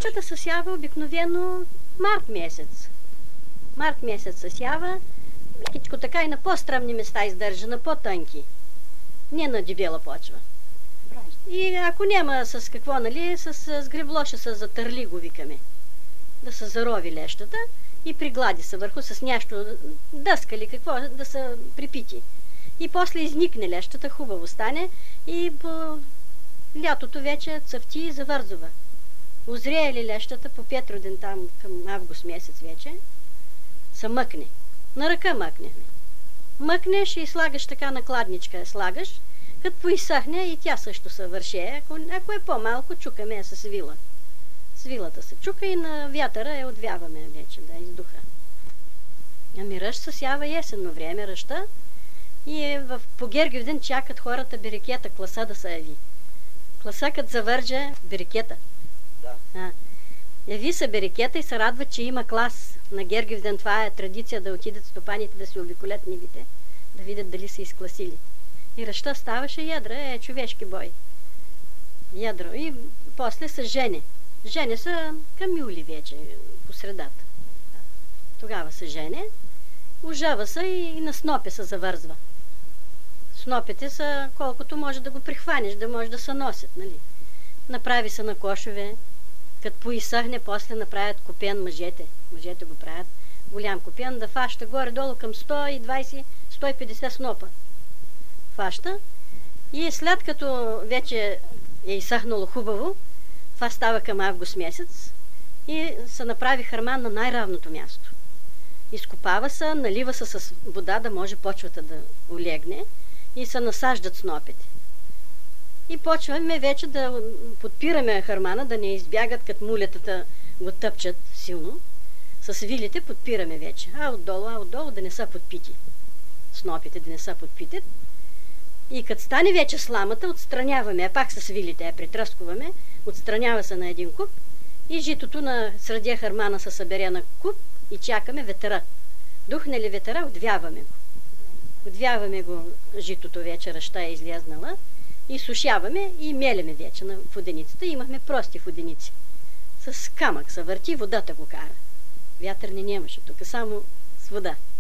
Ръщата се сява обикновено март месец. Март месец се сява, лекичко така и на по-стръмни места издържа, на по-тънки. Не на дебела почва. И ако няма с какво, нали, с гребло ще се затърли, го викаме. Да се зарови лещата и приглади се върху с нещо, дъска или какво, да се припити. И после изникне лещата, хубаво стане и по лятото вече цъфти и завързува. Озрее ли лещата по Петроден там към август месец вече, се мъкне. На ръка мъкне. Мъкнеш и слагаш така на кладничка, слагаш, като поизсъхне и тя също се върше. Ако е по-малко, чукаме с вила. С вилата се чука и на вятъра я отвяваме вече, да издуха. Ами ръщ се сява есенно време, ръща, и по Гергивден чакат хората берекета, класа да се яви. Класа като завърже берекета. Да. Яви се берекета и се радва, че има клас. На Гергивден това е традиция да отидат стопаните да си обиколят нивите, да видят дали са изкласили. И ръща ставаше ядра, човешки бой. Ядро. И после се жене. Жене са към юли вече, по средата. Тогава се жене, ужава се и на снопе се завързва. Снопите са колкото може да го прихванеш, да може да се носят, нали. Направи се на кошове, като поизсъхне, после направят копен мъжете. Мъжете го правят. Голям копен, да фаща горе-долу към 120-150 снопа. Фаща. И след като вече е изсъхнало хубаво, това става към август месец и се направи хърман на най-равното място. Изкопава се, налива се с вода, да може почвата да олегне и се насаждат снопите. И почваме вече да подпираме хърмана, да не избягат, като мулетата го тъпчат силно. С вилите подпираме вече. А отдолу да не са подпити. Снопите да не са подпити. И като стане вече сламата, отстраняваме, пак с вилите я притръскуваме, отстранява се на един куп и житото на средия хърмана се събере на куп и чакаме ветъра. Духне ли ветъра, отвяваме го. Отвяваме го житото вече, ръща е излязнала и сушяваме и мелеме вече на воденицата. Имахме прости воденици. С камък се върти, водата го кара. Вятър не нямаше тук, само с вода.